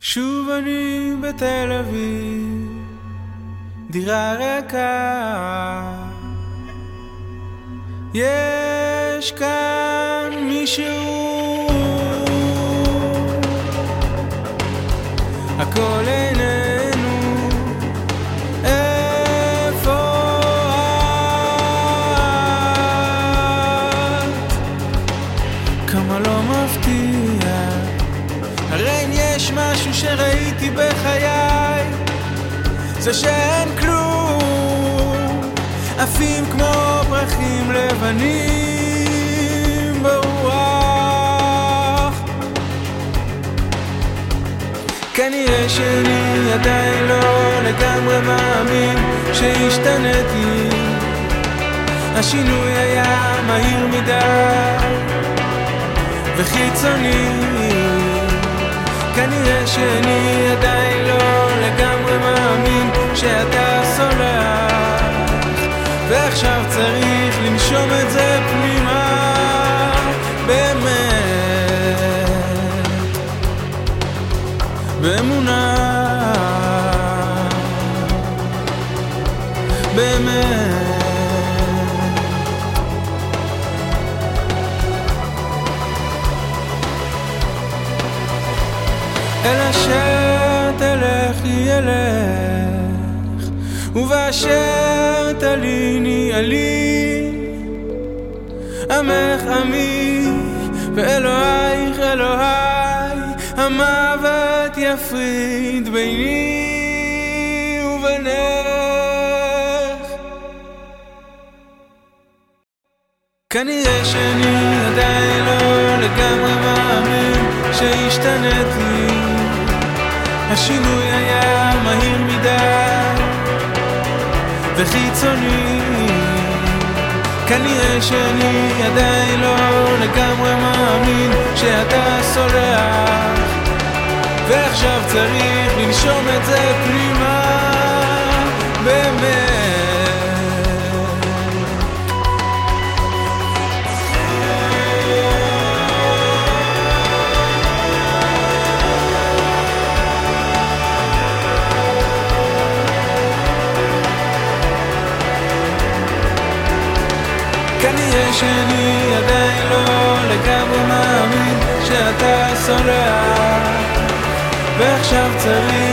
שוב אני בתל אביב, דירה ריקה. יש כאן מישהו, הכל איננו. איפה את? כמה לא מפתיע, הרי אם יש משהו שראיתי בחיי, זה שאין כלום, עפים כמו פרחים לבנים ברוח. כנראה שאני עדיין לא לגמרי מאמין שהשתניתי, השינוי היה מהיר מדי וחיצוני. כנראה שאני עדיין לא לגמרי מאמין שאתה סולח, ועכשיו צריך לנשום את זה פנימה באמת, באמונה באמת. אל אשר תלך ילך, ובאשר תליני עלי. עמך עמי ואלוהיך אלוהי, המוות יפריד ביני ובינך. כנראה שאני עדיין לא לגמרי מאמין שהשתניתי, השינוי היה מהיר מדי וחיצוני. כנראה שאני עדיין לא לגמרי מאמין שאתה סולח, ועכשיו צריך לנשום את זה פנימה באמת. כנראה שאני עדיין לא לגמרי מאמין שאתה סולח, ועכשיו צריך